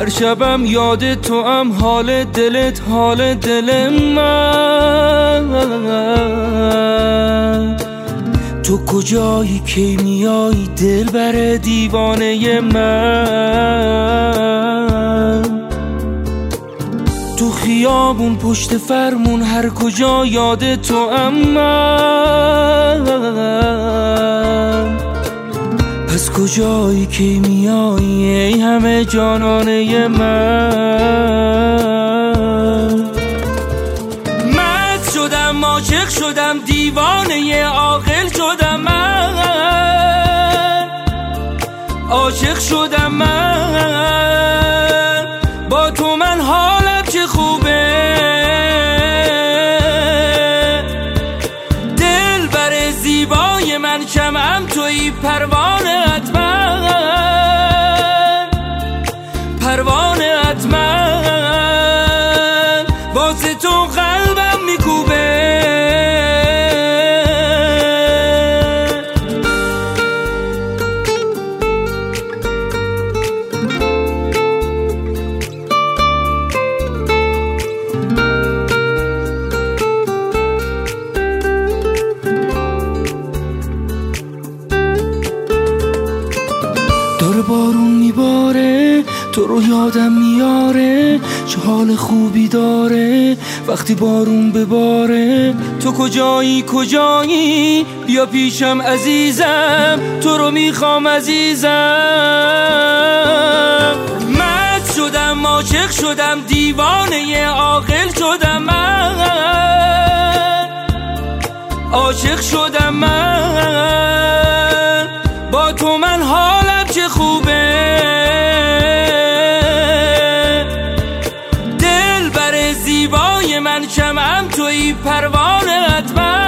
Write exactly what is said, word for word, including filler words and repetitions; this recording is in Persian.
هر شبم یاد تو هم، حال دلت حال دل من. تو کجایی کی میایی دل بر دیوانه من؟ تو خیابون پشت فرمون هر کجا یاد تو هم من. پس کجایی کی میایی ای همه جانانه من؟ مست شدم عاشق شدم دیوانه عاقل شدم من، عاشق شدم من. با تو من حالم چه خوبه، دل بر زیبای من شمعم تویی پروانه‌ات من، پروانه‌ات من. واسه تو قلبم میکوبه. داره بارون میباره تو رو یادم میاره، چه حال خوبی داره وقتی بارون بباره. تو کجایی کجایی بیا پیشم عزیزم، تو رو میخوام عزیزم. مست شدم عاشق شدم دیوانه عاقل شدم من، عاشق شدم من. با تو من حالم چه خوبه، دل بر زیبای من شمعم تویی پروانه‌ات من.